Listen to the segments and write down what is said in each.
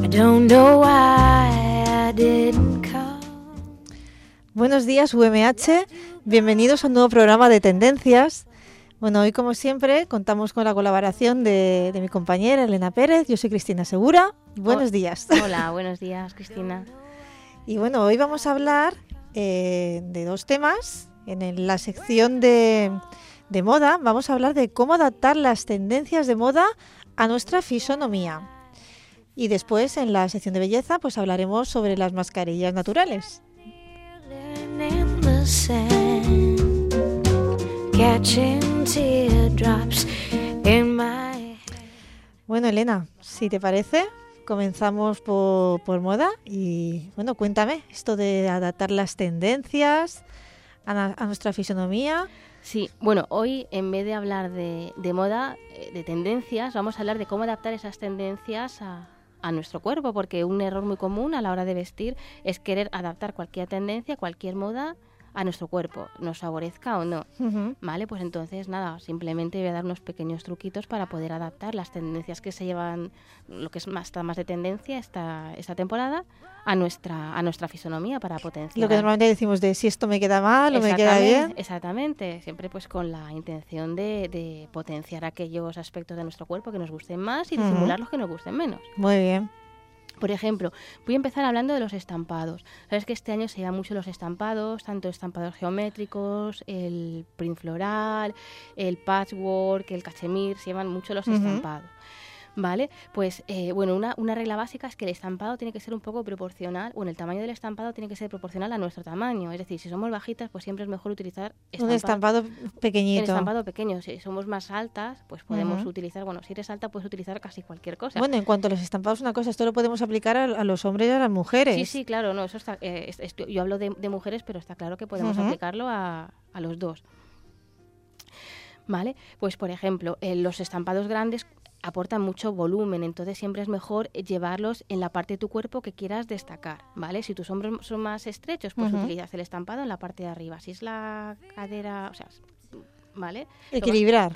don't know why I didn't call. Buenos días, UMH. Bienvenidos a un nuevo programa de Tendencias. Bueno, hoy como siempre contamos con la colaboración de mi compañera Elena Pérez. Yo soy Cristina Segura. Buenos días. Hola, buenos días, Cristina. Y bueno, hoy vamos a hablar de dos temas. En la sección de moda vamos a hablar de cómo adaptar las tendencias de moda a nuestra fisonomía. Y después, en la sección de belleza, pues hablaremos sobre las mascarillas naturales. Bueno, Elena, si te parece, comenzamos por moda. Y bueno, cuéntame esto de adaptar las tendencias a nuestra fisonomía. Sí, bueno, hoy en vez de hablar de moda, de tendencias, vamos a hablar de cómo adaptar esas tendencias a nuestro cuerpo, porque un error muy común a la hora de vestir es querer adaptar cualquier tendencia, cualquier moda a nuestro cuerpo, nos favorezca o no. Uh-huh. Vale, pues entonces nada, simplemente voy a dar unos pequeños truquitos para poder adaptar las tendencias que se llevan, lo que está más de tendencia esta temporada, a nuestra fisonomía, para potenciar. Lo que normalmente decimos de si esto me queda mal o me queda bien. Exactamente, siempre pues con la intención de potenciar aquellos aspectos de nuestro cuerpo que nos gusten más y disimular los que nos gusten menos. Muy bien. Por ejemplo, voy a empezar hablando de los estampados. Sabes que este año se llevan mucho los estampados, tanto estampados geométricos, el print floral, el patchwork, el cachemir, se llevan mucho los estampados. ¿Vale? Pues, bueno, una regla básica es que el estampado tiene que ser un poco proporcional, el tamaño del estampado tiene que ser proporcional a nuestro tamaño. Es decir, si somos bajitas, pues siempre es mejor utilizar un estampado pequeñito. El estampado pequeño. Si somos más altas, pues podemos utilizar, si eres alta, puedes utilizar casi cualquier cosa. Bueno, en cuanto a los estampados, una cosa, esto lo podemos aplicar a los hombres y a las mujeres. Sí, claro, no, eso está, yo hablo de mujeres, pero está claro que podemos aplicarlo a los dos. ¿Vale? Pues, por ejemplo, los estampados grandes aportan mucho volumen, entonces siempre es mejor llevarlos en la parte de tu cuerpo que quieras destacar, ¿vale? Si tus hombros son más estrechos, pues utilizas el estampado en la parte de arriba. Si es la cadera, ¿vale? Equilibrar.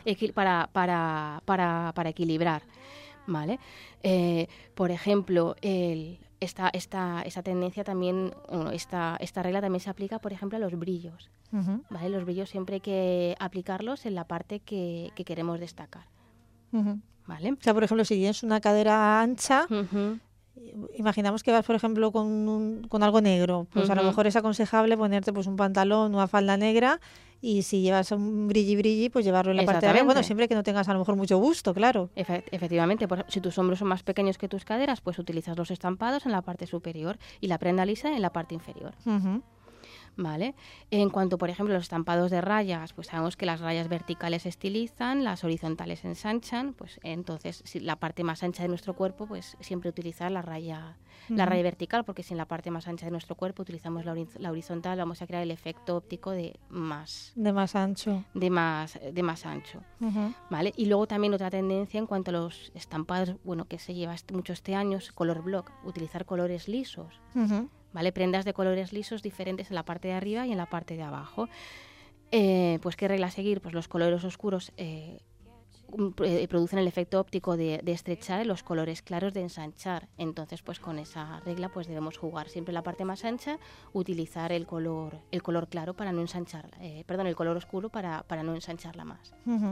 Para equilibrar, ¿vale? Por ejemplo, esta tendencia también, esta regla también se aplica, por ejemplo, a los brillos, ¿vale? Los brillos siempre hay que aplicarlos en la parte que queremos destacar. ¿Vale? O sea, por ejemplo, si tienes una cadera ancha, imaginamos que vas, por ejemplo, con algo negro, pues a lo mejor es aconsejable ponerte pues un pantalón, una falda negra, y si llevas un brilli, pues llevarlo en la parte de arriba. Bueno, siempre que no tengas a lo mejor mucho busto, claro. Efectivamente, si tus hombros son más pequeños que tus caderas, pues utilizas los estampados en la parte superior y la prenda lisa en la parte inferior. ¿Vale? En cuanto, por ejemplo, a los estampados de rayas, pues sabemos que las rayas verticales se estilizan, las horizontales se ensanchan, pues entonces si la parte más ancha de nuestro cuerpo, pues siempre utilizar la raya vertical, porque si en la parte más ancha de nuestro cuerpo utilizamos la horizontal, vamos a crear el efecto óptico de más ancho. ¿Vale? Y luego también otra tendencia en cuanto a los estampados, que se lleva mucho este año, es color block, utilizar colores lisos. ¿Vale? Prendas de colores lisos diferentes en la parte de arriba y en la parte de abajo. Pues ¿qué regla seguir? Pues los colores oscuros producen el efecto óptico de estrechar y los colores claros de ensanchar. Entonces, pues con esa regla pues debemos jugar siempre la parte más ancha, utilizar el color claro para no ensanchar, el color oscuro para no ensancharla más.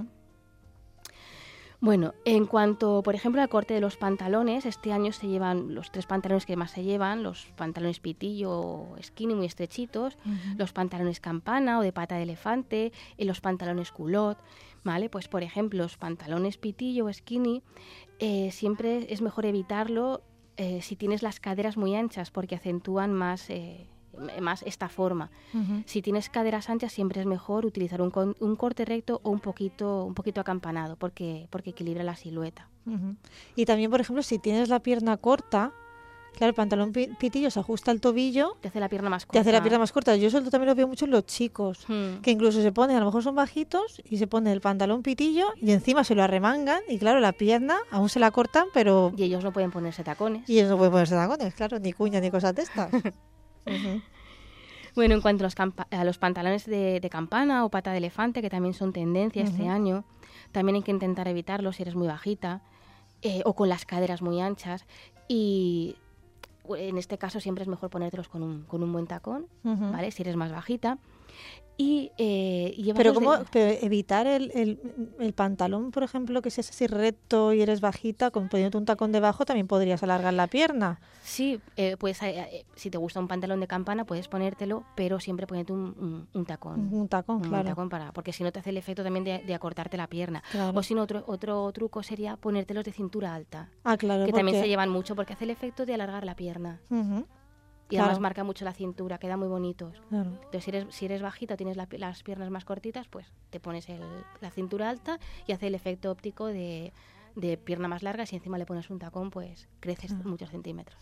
Bueno, en cuanto, por ejemplo, al corte de los pantalones, este año se llevan los 3 pantalones que más se llevan, los pantalones pitillo o skinny muy estrechitos, los pantalones campana o de pata de elefante, y los pantalones culot, ¿vale? Pues, por ejemplo, los pantalones pitillo o skinny siempre es mejor evitarlo si tienes las caderas muy anchas, porque acentúan más esta forma. Si tienes caderas anchas, siempre es mejor utilizar un corte recto o un poquito acampanado, porque equilibra la silueta. Y también, por ejemplo, si tienes la pierna corta, claro, el pantalón pitillo se ajusta al tobillo, te hace la pierna más corta. Yo eso también lo veo mucho en los chicos, que incluso se ponen, a lo mejor son bajitos, y se ponen el pantalón pitillo y encima se lo arremangan, y claro, la pierna aún se la cortan, pero... Y ellos no pueden ponerse tacones. Claro, ni cuñas ni cosas de estas. Bueno, en cuanto a los pantalones de campana o pata de elefante, que también son tendencia este año, también hay que intentar evitarlos si eres muy bajita. o con las caderas muy anchas. Y en este caso siempre es mejor ponértelos con un buen tacón, ¿vale? Si eres más bajita. Y pero evitar el pantalón, por ejemplo, que si es así recto y eres bajita, poniéndote un tacón debajo también podrías alargar la pierna. Sí, pues si te gusta un pantalón de campana puedes ponértelo, pero siempre ponerte un tacón. Un tacón, claro. Un tacón porque si no te hace el efecto también de acortarte la pierna. Claro. O si no, otro truco sería ponértelos de cintura alta. Ah, claro. Que también se llevan mucho porque hace el efecto de alargar la pierna. Y además marca mucho la cintura, quedan muy bonitos. Claro. Entonces, si eres bajita, tienes las piernas más cortitas, pues te pones la cintura alta y hace el efecto óptico de pierna más larga. Si encima le pones un tacón, pues creces muchos centímetros.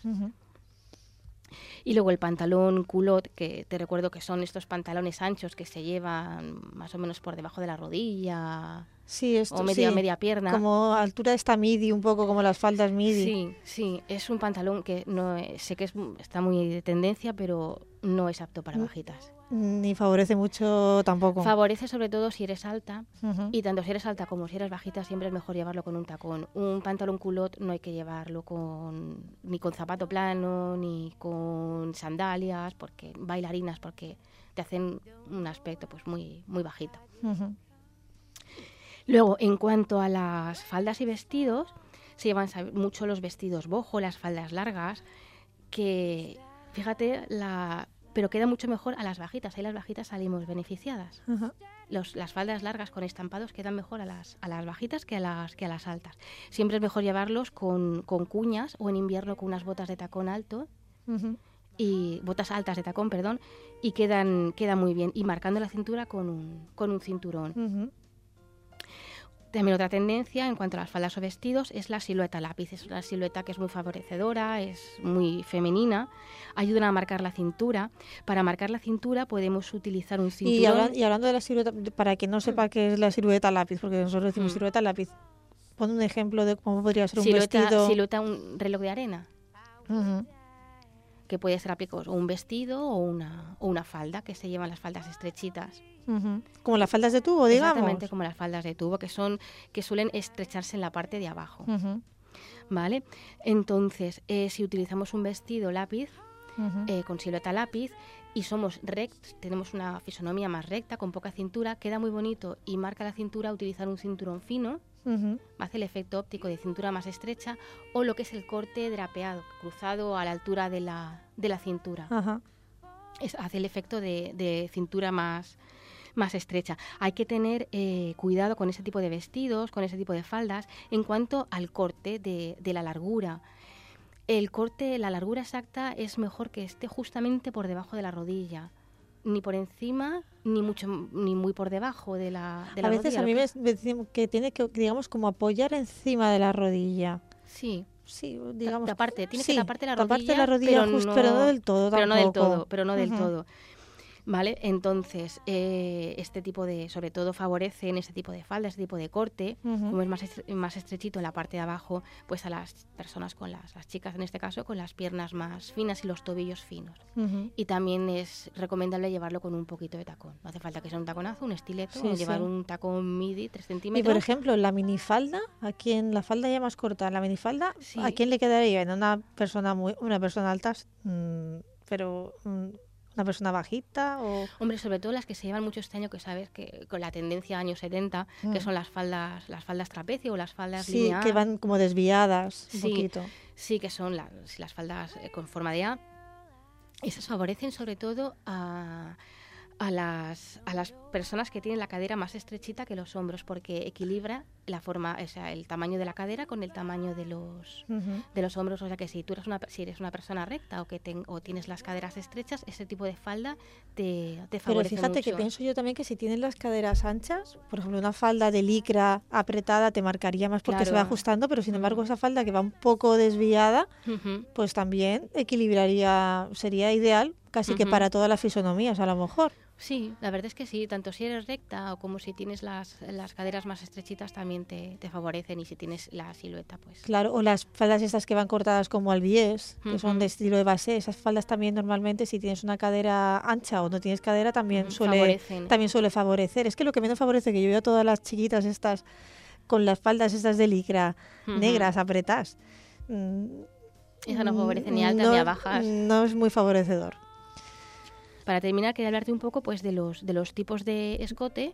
Y luego el pantalón culot, que te recuerdo que son estos pantalones anchos que se llevan más o menos por debajo de la rodilla. Sí, o media pierna. Como altura de esta midi, un poco como las faldas midi. Sí, es un pantalón que sé que está muy de tendencia, pero no es apto para bajitas. Ni favorece mucho tampoco. Favorece sobre todo si eres alta, y tanto si eres alta como si eres bajita siempre es mejor llevarlo con un tacón. Un pantalón culot no hay que llevarlo ni con zapato plano, ni con sandalias, bailarinas, porque te hacen un aspecto pues muy, muy bajito. Luego, en cuanto a las faldas y vestidos, se llevan mucho los vestidos boho, las faldas largas, que, fíjate, pero queda mucho mejor a las bajitas. Ahí las bajitas salimos beneficiadas. Las faldas largas con estampados quedan mejor a las bajitas que a las altas. Siempre es mejor llevarlos con cuñas o en invierno con unas botas de tacón alto, y botas altas de tacón, perdón, y queda muy bien. Y marcando la cintura con un cinturón. También otra tendencia en cuanto a las faldas o vestidos es la silueta lápiz. Es una silueta que es muy favorecedora, es muy femenina, ayudan a marcar la cintura. Para marcar la cintura podemos utilizar un cinturón. Y hablando de la silueta, para que no sepa qué es la silueta lápiz, porque nosotros decimos silueta lápiz, pon un ejemplo de cómo podría ser un vestido. Silueta, un reloj de arena. Que puede ser o un vestido o una falda, que se llevan las faldas estrechitas. Como las faldas de tubo, digamos. Exactamente, como las faldas de tubo, que suelen estrecharse en la parte de abajo. ¿Vale? Entonces, si utilizamos un vestido lápiz, con silueta lápiz, y somos rectos, tenemos una fisonomía más recta, con poca cintura, queda muy bonito y marca la cintura utilizar un cinturón fino. Hace el efecto óptico de cintura más estrecha, o lo que es el corte drapeado, cruzado a la altura de la cintura. Hace el efecto de cintura más estrecha. Hay que tener cuidado con ese tipo de vestidos, con ese tipo de faldas, en cuanto al corte de la largura. El corte, la largura exacta es mejor que esté justamente por debajo de la rodilla. Ni por encima, ni muy por debajo de la rodilla. A veces a mí me dicen que tiene que, digamos, como apoyar encima de la rodilla. Sí, digamos. Tiene que taparte la rodilla, pero no del todo tampoco. Pero no del todo. ¿Vale? Entonces, este tipo sobre todo favorece en este tipo de falda, este tipo de corte, como es más estrechito en la parte de abajo, pues a las personas las chicas en este caso, con las piernas más finas y los tobillos finos. Y también es recomendable llevarlo con un poquito de tacón. No hace falta que sea un taconazo, un estileto, o llevar un tacón midi, 3 centímetros. Y por ejemplo, la minifalda, la falda ya más corta, la minifalda, ¿a quién le quedaría? En una persona alta, pero... ¿Una persona bajita? Hombre, sobre todo las que se llevan mucho este año, que sabes que con la tendencia años 70, que son las faldas trapecio o las faldas lineal. Sí, que van como desviadas un poquito. Sí, que son las faldas con forma de A. Esas favorecen sobre todo a las personas que tienen la cadera más estrechita que los hombros, porque equilibra la forma, o sea, el tamaño de la cadera con el tamaño de los hombros. O sea que si eres una persona recta o tienes las caderas estrechas, ese tipo de falda te favorece. Pero fíjate mucho. Que pienso yo también que si tienes las caderas anchas, por ejemplo, una falda de licra apretada te marcaría más porque se va ajustando, pero sin embargo esa falda que va un poco desviada, pues también sería ideal casi que para todas las fisonomías a lo mejor. Sí, la verdad es que sí, tanto si eres recta o como si tienes las caderas más estrechitas también te favorecen, y si tienes la silueta, pues... Claro, o las faldas estas que van cortadas como al bies, que son de estilo de base, esas faldas también normalmente si tienes una cadera ancha o no tienes cadera también suele favorecer. Es que lo que menos favorece, que yo veo a todas las chiquitas estas con las faldas estas de licra negras apretadas. Eso no favorece ni altas ni a bajas. No es muy favorecedor. Para terminar, quería hablarte un poco pues de los tipos de escote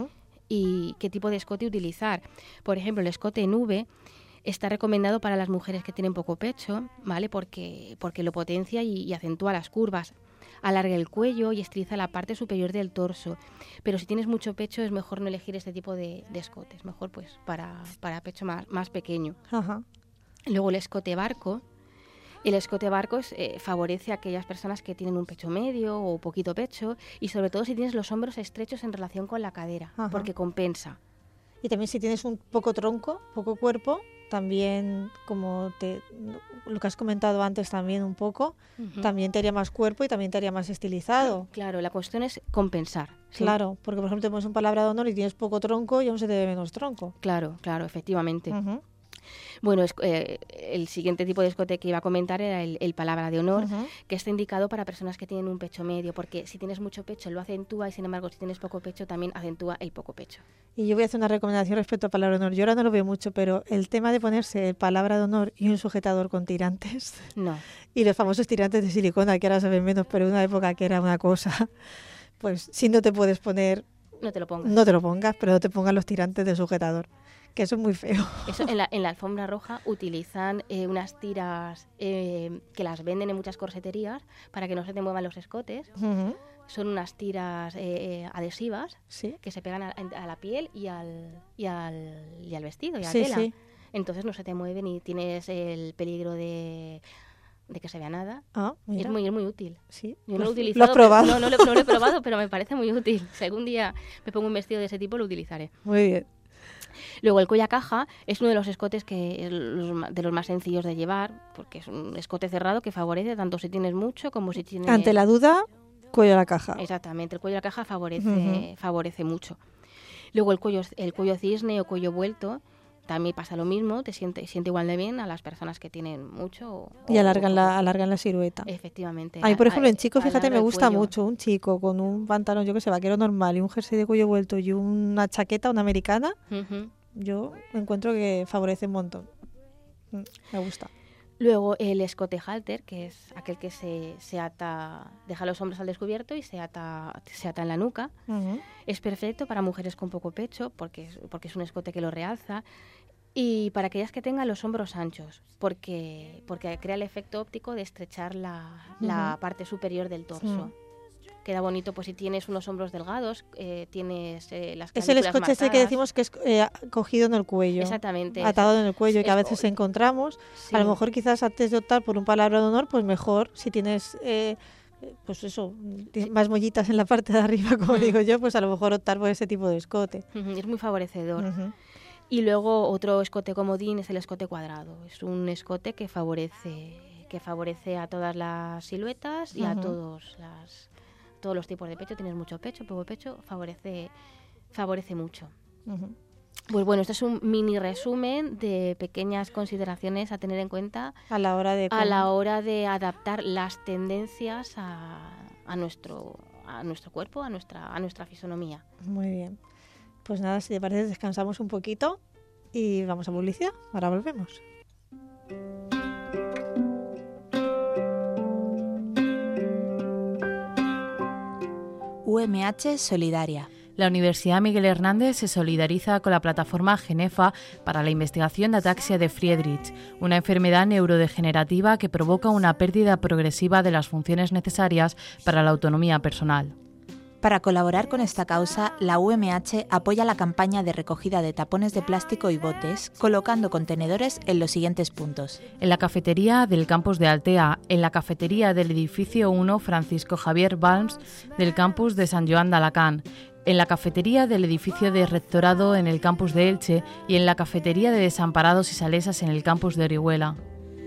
y qué tipo de escote utilizar. Por ejemplo, el escote en V está recomendado para las mujeres que tienen poco pecho, ¿vale? Porque lo potencia y acentúa las curvas. Alarga el cuello y estiliza la parte superior del torso. Pero si tienes mucho pecho es mejor no elegir este tipo de escote. Es mejor pues para pecho más pequeño. Ajá. Luego el escote barco. El escote barco favorece a aquellas personas que tienen un pecho medio o poquito pecho y sobre todo si tienes los hombros estrechos en relación con la cadera, porque compensa. Y también si tienes un poco tronco, poco cuerpo, también como lo que has comentado antes también un poco, también te haría más cuerpo y también te haría más estilizado. Claro, la cuestión es compensar. ¿Sí? Claro, porque por ejemplo te pones un palabra de honor y tienes poco tronco y aún se te ve menos tronco. Claro, efectivamente. Bueno, el siguiente tipo de escote que iba a comentar era el palabra de honor, que está indicado para personas que tienen un pecho medio, porque si tienes mucho pecho lo acentúa y sin embargo si tienes poco pecho también acentúa el poco pecho. Y yo voy a hacer una recomendación respecto a palabra de honor. Yo ahora no lo veo mucho, pero el tema de ponerse palabra de honor y un sujetador con tirantes, no. Y los famosos tirantes de silicona, que ahora se ven menos, pero en una época que era una cosa, pues si no te puedes poner... No te lo pongas. No te lo pongas, pero no te pongas los tirantes de sujetador, que eso es muy feo. Eso en la alfombra roja utilizan unas tiras que las venden en muchas corseterías para que no se te muevan los escotes. Son unas tiras adhesivas que se pegan a la piel y al vestido y a la tela. Sí. Entonces no se te mueven y tienes el peligro de que se vea nada. Es muy útil. Sí. Yo no lo he utilizado. ¿Lo has probado? No lo he probado, pero me parece muy útil. Si algún día me pongo un vestido de ese tipo, lo utilizaré. Muy bien. Luego el cuello a caja es uno de los escotes de los más sencillos de llevar, porque es un escote cerrado que favorece tanto si tienes mucho como si tienes... Ante la duda, cuello a la caja. Exactamente, el cuello a la caja favorece mucho. Luego el cuello cisne o cuello vuelto también pasa lo mismo, siente igual de bien a las personas que tienen mucho. Y alargan la silueta. Efectivamente. A mí, por ejemplo, en chicos, fíjate, me gusta mucho un chico con un pantalón, yo que sé, vaquero normal y un jersey de cuello vuelto y una chaqueta, una americana. Yo encuentro que favorece un montón. Me gusta. Luego el escote halter, que es aquel que se ata, deja los hombros al descubierto y se ata en la nuca. Es perfecto para mujeres con poco pecho porque es un escote que lo realza. Y para aquellas que tengan los hombros anchos, porque crea el efecto óptico de estrechar la parte superior del torso. Queda bonito, pues si tienes unos hombros delgados, tienes las clavículas es el escote ese que decimos que es cogido en el cuello. Exactamente. Atado en el cuello, que a veces encontramos. Sí. A lo mejor quizás antes de optar por un palabra de honor, pues mejor si tienes... pues eso, más mollitas en la parte de arriba, como digo yo, pues a lo mejor optar por ese tipo de escote. Es muy favorecedor. Y luego otro escote comodín es el escote cuadrado. Es un escote que favorece a todas las siluetas y a todos los tipos de pecho. Tienes mucho pecho, poco pecho, favorece mucho. Pues bueno, este es un mini resumen de pequeñas consideraciones a tener en cuenta a la hora de adaptar las tendencias a nuestro cuerpo, a nuestra fisonomía. Muy bien. Pues nada, si te parece, descansamos un poquito y vamos a publicidad. Ahora volvemos. UMH Solidaria. La Universidad Miguel Hernández se solidariza con la plataforma Genefa para la investigación de ataxia de Friedreich, una enfermedad neurodegenerativa que provoca una pérdida progresiva de las funciones necesarias para la autonomía personal. Para colaborar con esta causa, la UMH apoya la campaña de recogida de tapones de plástico y botes, colocando contenedores en los siguientes puntos. En la cafetería del campus de Altea, en la cafetería del edificio 1 Francisco Javier Balms del campus de San Joan d'Alacant, en la cafetería del edificio de Rectorado en el campus de Elche y en la cafetería de Desamparados y Salesas en el campus de Orihuela.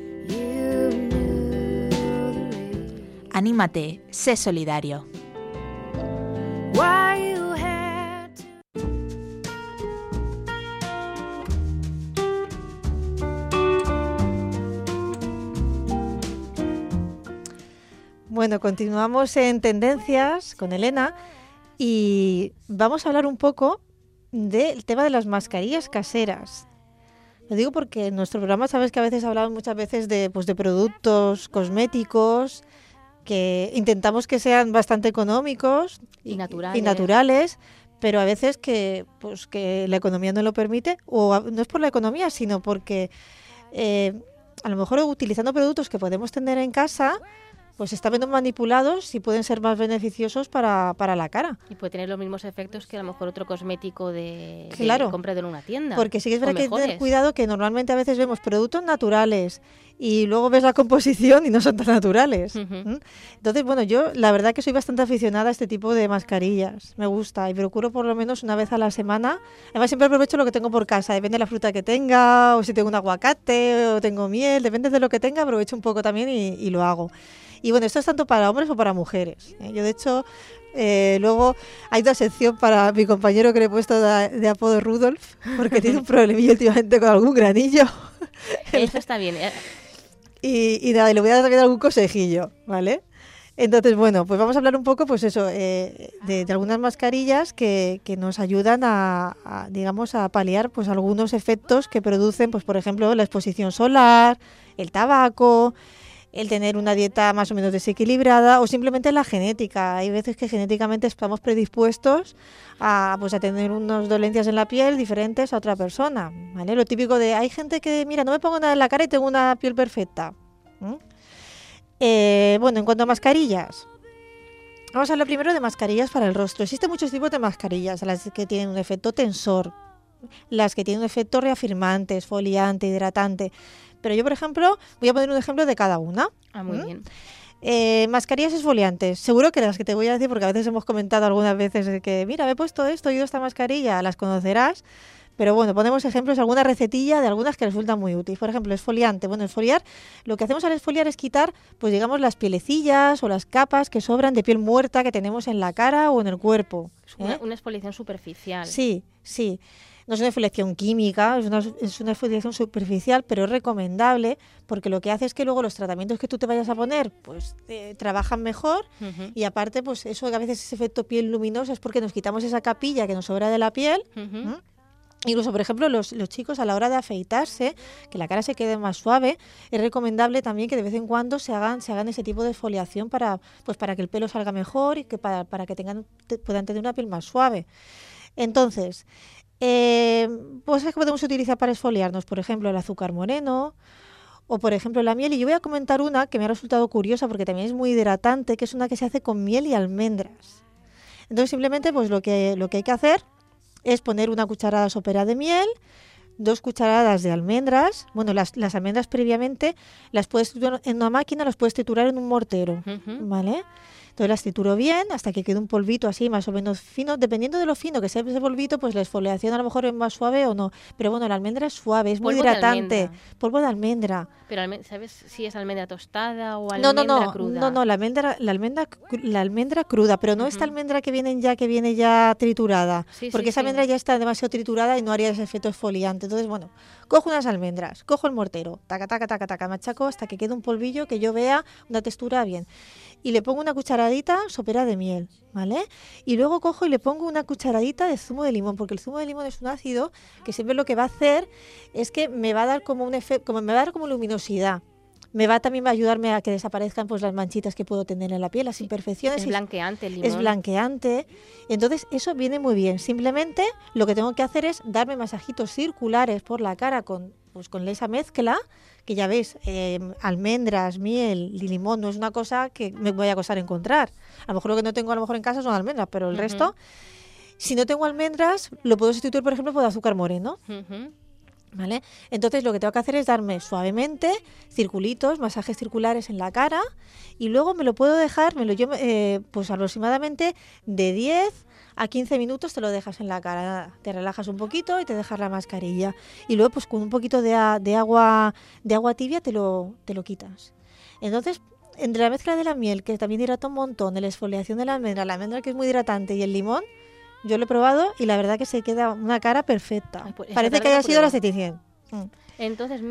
Anímate, sé solidario. Bueno, continuamos en Tendencias con Elena y vamos a hablar un poco del tema de las mascarillas caseras. Lo digo porque en nuestro programa sabes que a veces hablamos muchas veces de productos cosméticos que intentamos que sean bastante económicos y naturales. Pero a veces que la economía no lo permite, o no es por la economía, sino porque a lo mejor utilizando productos que podemos tener en casa, pues están menos manipulados y pueden ser más beneficiosos para la cara. Y puede tener los mismos efectos que a lo mejor otro cosmético de comprado en una tienda. Porque sí que es verdad que hay que tener cuidado, que normalmente a veces vemos productos naturales y luego ves la composición y no son tan naturales. Uh-huh. Entonces, bueno, yo la verdad que soy bastante aficionada a este tipo de mascarillas. Me gusta y procuro por lo menos una vez a la semana. Además, siempre aprovecho lo que tengo por casa. Depende de la fruta que tenga, o si tengo un aguacate, o tengo miel. Depende de lo que tenga, aprovecho un poco también y lo hago. Y bueno, esto es tanto para hombres o para mujeres. Yo, de hecho, luego hay una sección para mi compañero que le he puesto de apodo Rudolf, porque tiene un problemillo últimamente con algún granillo. Eso está bien. Y nada, y le voy a dar también algún consejillo, ¿vale? Entonces, bueno, pues vamos a hablar un poco, pues eso, de algunas mascarillas que nos ayudan a digamos, a paliar pues algunos efectos que producen, pues por ejemplo, la exposición solar, el tabaco, el tener una dieta más o menos desequilibrada o simplemente la genética. Hay veces que genéticamente estamos predispuestos a tener unas dolencias en la piel diferentes a otra persona, ¿vale? Lo típico de, hay gente que, mira, no me pongo nada en la cara y tengo una piel perfecta. Bueno, en cuanto a mascarillas, vamos a hablar primero de mascarillas para el rostro. Existen muchos tipos de mascarillas, las que tienen un efecto tensor, las que tienen un efecto reafirmante, esfoliante, hidratante. Pero yo, por ejemplo, voy a poner un ejemplo de cada una. Muy bien. Mascarillas esfoliantes. Seguro que las que te voy a decir, porque a veces hemos comentado algunas veces que, mira, me he puesto esto, he ido esta mascarilla, las conocerás. Pero bueno, ponemos ejemplos, alguna recetilla de algunas que resultan muy útiles. Por ejemplo, esfoliante. Bueno, esfoliar, lo que hacemos al esfoliar es quitar, pues digamos, las pielecillas o las capas que sobran de piel muerta que tenemos en la cara o en el cuerpo. Es una exfoliación superficial. Sí. No es una exfoliación química, es una exfoliación superficial, pero es recomendable porque lo que hace es que luego los tratamientos que tú te vayas a poner pues trabajan mejor. Uh-huh. Y aparte, pues eso, a veces ese efecto piel luminosa es porque nos quitamos esa capilla que nos sobra de la piel. Uh-huh. Incluso, por ejemplo, los chicos a la hora de afeitarse, que la cara se quede más suave, es recomendable también que de vez en cuando se hagan ese tipo de exfoliación para que el pelo salga mejor y que para que puedan tener una piel más suave. Entonces, pues es que podemos utilizar para esfoliarnos, por ejemplo, el azúcar moreno o, por ejemplo, la miel. Y yo voy a comentar una que me ha resultado curiosa porque también es muy hidratante, que es una que se hace con miel y almendras. Entonces, simplemente, pues lo que hay que hacer es poner una cucharada sopera de miel, 2 cucharadas de almendras. Bueno, las almendras previamente las puedes triturar en una máquina, las puedes triturar en un mortero, Uh-huh. ¿vale? Entonces las trituro bien hasta que quede un polvito así más o menos fino. Dependiendo de lo fino que sea ese polvito, pues la exfoliación a lo mejor es más suave o no. Pero bueno, la almendra es suave, es muy hidratante. Polvo de almendra. Pero ¿sabes si es almendra tostada o almendra cruda? No, la almendra cruda, pero no esta almendra que viene ya triturada. Porque esa almendra ya está demasiado triturada y no haría ese efecto exfoliante. Entonces, bueno, cojo unas almendras, cojo el mortero, taca, machaco hasta que quede un polvillo que yo vea una textura bien. Y le pongo una cucharadita sopera de miel, ¿vale? Y luego cojo y le pongo una cucharadita de zumo de limón, porque el zumo de limón es un ácido que siempre lo que va a hacer es que me va a dar como un efecto, me va a dar como luminosidad. También va a ayudarme a que desaparezcan pues las manchitas que puedo tener en la piel, las imperfecciones. Es blanqueante el limón. Es blanqueante. Entonces eso viene muy bien. Simplemente lo que tengo que hacer es darme masajitos circulares por la cara con esa mezcla, que ya ves, almendras, miel y limón, no es una cosa que me vaya a costar encontrar. A lo mejor lo que no tengo en casa son almendras, pero el resto, si no tengo almendras, lo puedo sustituir, por ejemplo, por azúcar moreno. Uh-huh. ¿Vale? Entonces lo que tengo que hacer es darme suavemente circulitos, masajes circulares en la cara, y luego me lo puedo dejar, pues aproximadamente de 10 a 15 minutos te lo dejas en la cara, te relajas un poquito y te dejas la mascarilla, y luego pues con un poquito de agua tibia te lo quitas. Entonces, entre la mezcla de la miel, que también hidrata un montón, de la exfoliación de la almendra que es muy hidratante, y el limón, yo lo he probado y la verdad que se queda una cara perfecta. Pues parece que haya sido la Ceticien. Entonces, miel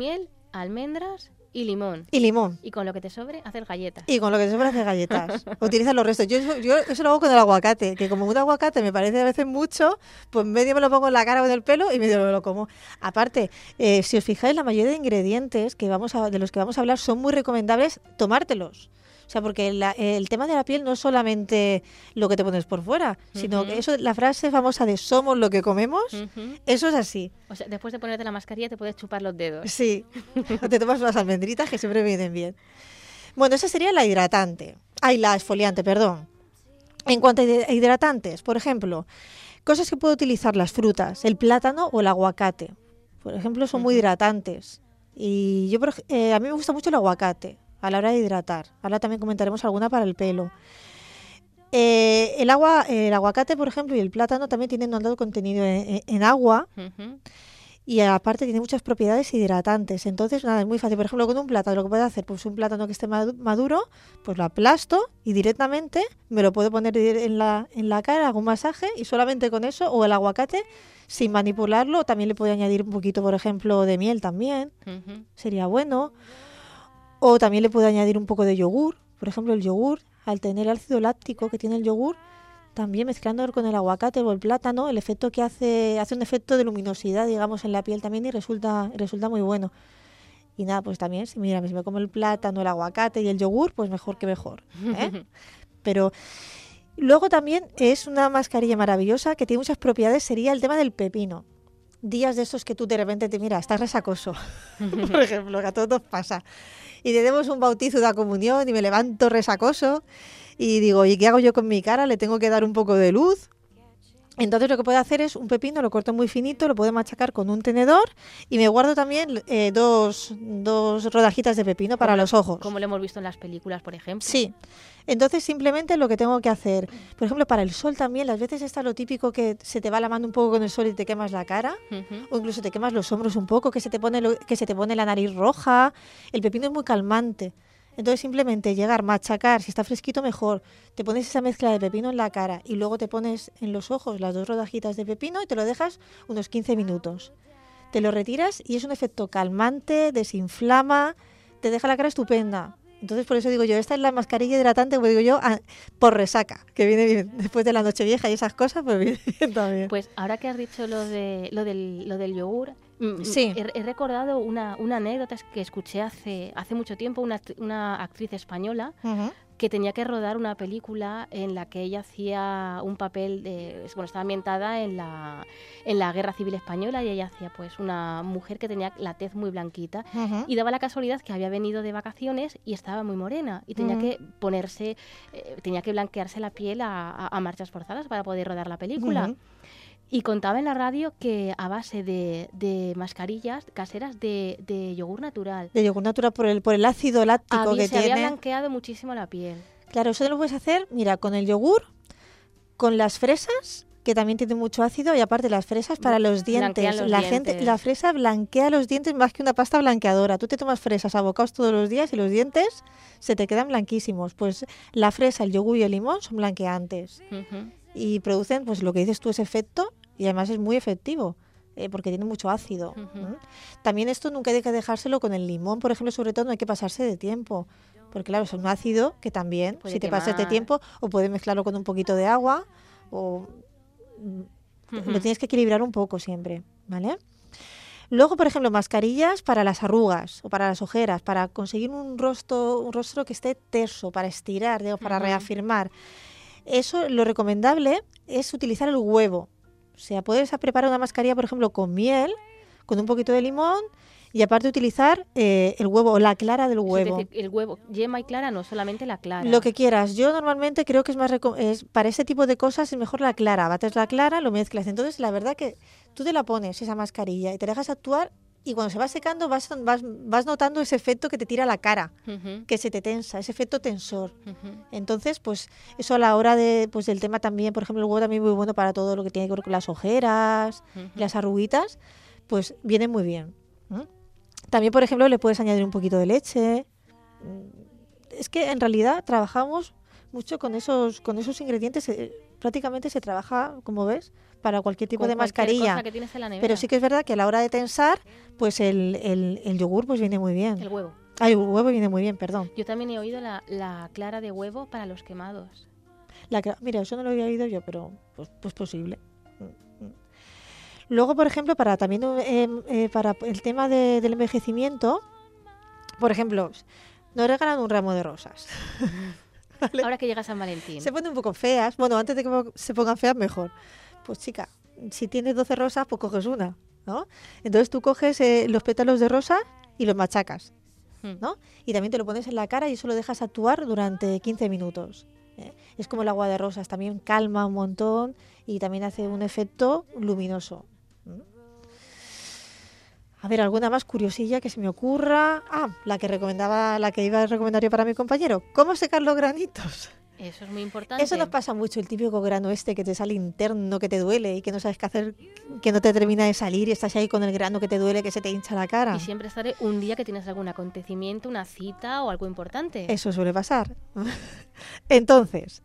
almendras y limón. Y limón. Y con lo que te sobre, hacer galletas. Y con lo que te sobra hacer galletas. Utilizas los restos. Yo eso lo hago con el aguacate, que como un aguacate me parece a veces mucho, pues medio me lo pongo en la cara o en el pelo y medio me lo como. Aparte, si os fijáis, la mayoría de ingredientes de los que vamos a hablar son muy recomendables tomártelos. O sea, porque el tema de la piel no es solamente lo que te pones por fuera, sino que eso, la frase famosa de somos lo que comemos, eso es así. O sea, después de ponerte la mascarilla te puedes chupar los dedos. Sí, o te tomas unas almendritas que siempre vienen bien. Bueno, esa sería la la exfoliante, perdón. En cuanto a hidratantes, por ejemplo, cosas que puedo utilizar las frutas, el plátano o el aguacate. Por ejemplo, son muy hidratantes. Y a mí me gusta mucho el aguacate a la hora de hidratar. Ahora también comentaremos alguna para el pelo. El aguacate, por ejemplo, y el plátano también tienen un alto contenido en agua. Y aparte tiene muchas propiedades hidratantes. Entonces, nada, es muy fácil. Por ejemplo, con un plátano, lo que puedo hacer, pues un plátano que esté maduro, pues lo aplasto y directamente me lo puedo poner en la cara, hago un masaje y solamente con eso, o el aguacate, sin manipularlo, también le puedo añadir un poquito, por ejemplo, de miel también. Sería bueno. O también le puedo añadir un poco de yogur. Por ejemplo, el yogur, al tener el ácido láctico que tiene el yogur, también mezclando con el aguacate o el plátano, el efecto que hace un efecto de luminosidad, digamos, en la piel también y resulta muy bueno. Y nada, pues también, si me como el plátano, el aguacate y el yogur, pues mejor que mejor, ¿eh? Pero luego también es una mascarilla maravillosa que tiene muchas propiedades, sería el tema del pepino. Días de estos que tú de repente estás resacoso, por ejemplo, que a todos nos pasa. Y tenemos un bautizo, una comunión y me levanto resacoso y digo, ¿y qué hago yo con mi cara? ¿Le tengo que dar un poco de luz? Entonces lo que puedo hacer es un pepino, lo corto muy finito, lo puedo machacar con un tenedor y me guardo también dos rodajitas de pepino para los ojos. Como lo hemos visto en las películas, por ejemplo. Sí. Entonces simplemente lo que tengo que hacer, por ejemplo, para el sol también, las veces está lo típico que se te va la mano un poco con el sol y te quemas la cara, o incluso te quemas los hombros un poco, que se te pone la nariz roja. El pepino es muy calmante. Entonces simplemente llegar, machacar, si está fresquito mejor, te pones esa mezcla de pepino en la cara y luego te pones en los ojos las 2 rodajitas de pepino y te lo dejas unos 15 minutos. Te lo retiras y es un efecto calmante, desinflama, te deja la cara estupenda. Entonces por eso digo yo, esta es la mascarilla hidratante, como digo yo, por resaca, que viene bien. Después de la Nochevieja y esas cosas, pues viene bien también. Pues ahora que has dicho lo del yogur, sí. He recordado una anécdota que escuché hace mucho tiempo, una actriz española que tenía que rodar una película en la que ella hacía un papel estaba ambientada en la Guerra Civil Española y ella hacía pues una mujer que tenía la tez muy blanquita y daba la casualidad que había venido de vacaciones y estaba muy morena y tenía que tenía que blanquearse la piel a marchas forzadas para poder rodar la película. Y contaba en la radio que a base de mascarillas caseras de yogur natural. De yogur natural por el ácido láctico que tiene. Se había blanqueado muchísimo la piel. Claro, eso lo puedes hacer, mira, con el yogur, con las fresas, que también tienen mucho ácido, y aparte las fresas para los dientes. La fresa blanquea los dientes más que una pasta blanqueadora. Tú te tomas fresas a bocados todos los días y los dientes se te quedan blanquísimos. Pues la fresa, el yogur y el limón son blanqueantes. Y producen, pues lo que dices tú, ese efecto, y además es muy efectivo, porque tiene mucho ácido. También esto nunca hay que dejárselo con el limón, por ejemplo, sobre todo no hay que pasarse de tiempo, porque claro, es un ácido que también, puede si te pasas de tiempo, o puedes mezclarlo con un poquito de agua, o lo tienes que equilibrar un poco siempre, ¿vale? Luego, por ejemplo, mascarillas para las arrugas o para las ojeras, para conseguir un rostro que esté terso, para estirar, para reafirmar. Eso, lo recomendable es utilizar el huevo. O sea, puedes preparar una mascarilla, por ejemplo, con miel, con un poquito de limón y aparte utilizar el huevo o la clara del huevo. Es decir, el huevo, yema y clara, no solamente la clara. Lo que quieras. Yo normalmente creo que para ese tipo de cosas es mejor la clara. Bates la clara, lo mezclas. Entonces, la verdad que tú te la pones, esa mascarilla, y te dejas actuar y cuando se va secando vas notando ese efecto que te tira la cara, que se te tensa, ese efecto tensor. Entonces, pues eso a la hora del tema también, por ejemplo, el huevo también es muy bueno para todo lo que tiene que ver con las ojeras, las arruguitas, pues viene muy bien. También, por ejemplo, le puedes añadir un poquito de leche. Es que en realidad trabajamos mucho con esos ingredientes. Prácticamente se trabaja, como ves, para cualquier tipo Con de cualquier mascarilla. cosa que tienes en la nevera. Pero sí que es verdad que a la hora de tensar, pues el yogur pues viene muy bien. El huevo. El huevo viene muy bien, perdón. Yo también he oído la clara de huevo para los quemados. Mira, eso no lo había oído yo, pero pues posible. Luego, por ejemplo, para el tema del envejecimiento, por ejemplo, nos regalan un ramo de rosas. ¿Vale? Ahora que llega San Valentín. Se ponen un poco feas. Bueno, antes de que se pongan feas, mejor. Pues chica, si tienes 12 rosas, pues coges una, ¿no? Entonces tú coges los pétalos de rosa y los machacas, ¿no? Y también te lo pones en la cara y eso lo dejas actuar durante 15 minutos. Es como el agua de rosas, también calma un montón y también hace un efecto luminoso. A ver, alguna más curiosilla que se me ocurra. La que iba a recomendar yo para mi compañero. ¿Cómo secar los granitos? Eso es muy importante. Eso nos pasa mucho, el típico grano que te sale interno, que te duele y que no sabes qué hacer, que no te termina de salir y estás ahí con el grano que te duele, que se te hincha la cara. Y siempre estaré un día que tienes algún acontecimiento, una cita o algo importante. Eso suele pasar. Entonces,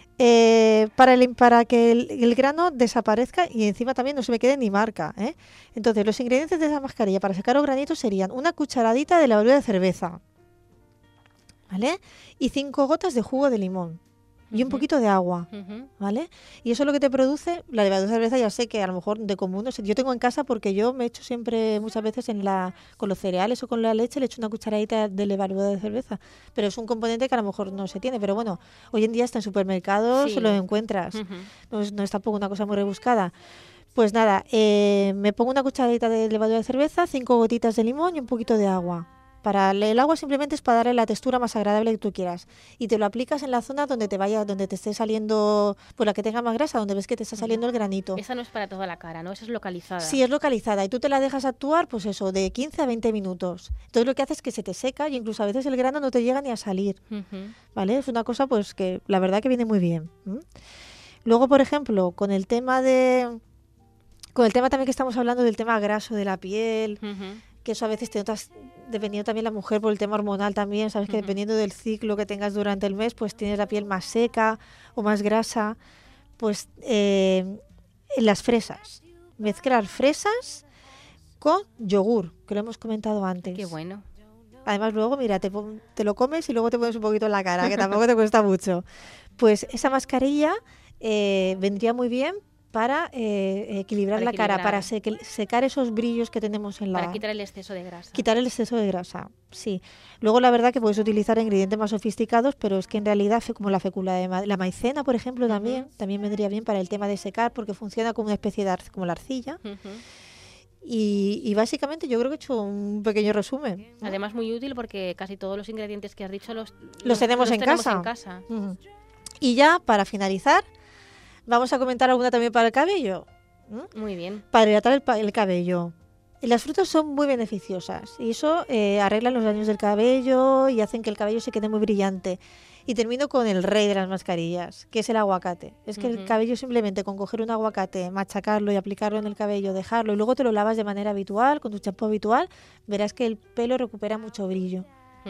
para que el grano desaparezca y encima también no se me quede ni marca, ¿eh? Entonces, los ingredientes de esa mascarilla para secar los granitos serían una cucharadita de levadura de cerveza, ¿vale? Y 5 gotas de jugo de limón y un poquito de agua, ¿vale? Y eso es lo que te produce la levadura de cerveza. Ya sé que a lo mejor de común, no sé, yo tengo en casa porque yo me echo siempre, muchas veces con los cereales o con la leche, le echo una cucharadita de levadura de cerveza, pero es un componente que a lo mejor no se tiene, pero bueno, hoy en día está en supermercados, Sí. lo encuentras, no es tampoco una cosa muy rebuscada. Pues nada, me pongo una cucharadita de levadura de cerveza, 5 gotitas de limón y un poquito de agua. El agua simplemente es para darle la textura más agradable que tú quieras. Y te lo aplicas en la zona donde te esté saliendo, pues la que tenga más grasa, donde ves que te está saliendo el granito. Esa no es para toda la cara, ¿no? Esa es localizada. Sí, es localizada. Y tú te la dejas actuar, pues eso, de 15 a 20 minutos. Entonces lo que hace es que se te seca y incluso a veces el grano no te llega ni a salir. ¿Vale? Es una cosa pues que la verdad que viene muy bien. Luego, por ejemplo, con el tema también que estamos hablando del tema graso de la piel, que eso a veces te notas, dependiendo también la mujer por el tema hormonal también, sabes que dependiendo del ciclo que tengas durante el mes, pues tienes la piel más seca o más grasa. Pues las fresas, mezclar fresas con yogur, que lo hemos comentado antes. Qué bueno. Además luego, mira, te lo comes y luego te pones un poquito en la cara, que tampoco te cuesta mucho. Pues esa mascarilla vendría muy bien para equilibrar la cara, para secar esos brillos que tenemos en la... Para quitar el exceso de grasa. Quitar el exceso de grasa, sí. Luego la verdad que puedes utilizar ingredientes más sofisticados, pero es que en realidad como la fécula de la maicena, por ejemplo, también vendría bien para el tema de secar, porque funciona como una especie de como la arcilla. Y básicamente yo creo que he hecho un pequeño resumen, ¿no? Además muy útil porque casi todos los ingredientes que has dicho los tenemos en casa. Y ya para finalizar, vamos a comentar alguna también para el cabello. Muy bien. Para hidratar el cabello. Las frutas son muy beneficiosas y eso arreglan los daños del cabello y hacen que el cabello se quede muy brillante. Y termino con el rey de las mascarillas, que es el aguacate. Es que el cabello simplemente con coger un aguacate, machacarlo y aplicarlo en el cabello, dejarlo y luego te lo lavas de manera habitual, con tu champú habitual, verás que el pelo recupera mucho brillo.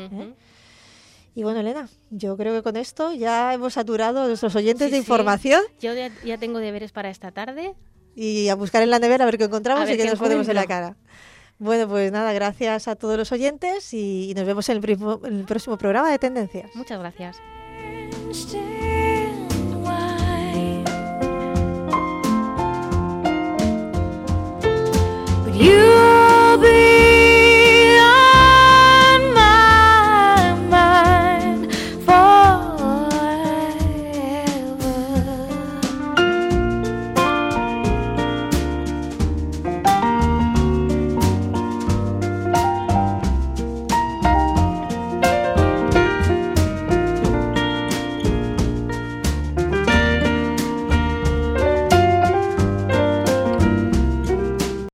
Y bueno, Elena, yo creo que con esto ya hemos saturado a nuestros oyentes de información. Yo ya tengo deberes para esta tarde. Y a buscar en la nevera a ver qué encontramos ver y qué qué nos ponemos en la encuentro. cara. Bueno, pues nada, gracias a todos los oyentes y nos vemos en el próximo programa de Tendencias. Muchas gracias. Stay